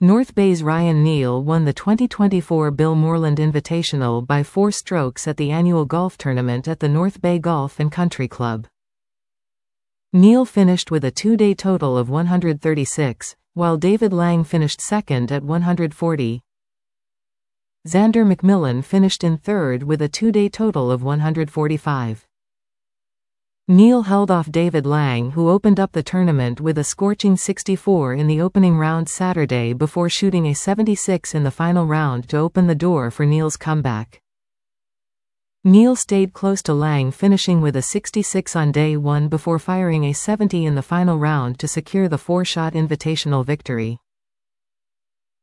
North Bay's Ryan Neal won the 2024 Bill Moreland Invitational by 4 strokes at the annual golf tournament at the North Bay Golf and Country Club. Neal finished with a 2-day total of 136, while David Lang finished second at 140. Xander McMillan finished in third with a 2-day total of 145. Neal held off David Lang, who opened up the tournament with a scorching 64 in the opening round Saturday before shooting a 76 in the final round to open the door for Neal's comeback. Neal stayed close to Lang, finishing with a 66 on day 1 before firing a 70 in the final round to secure the 4-shot invitational victory.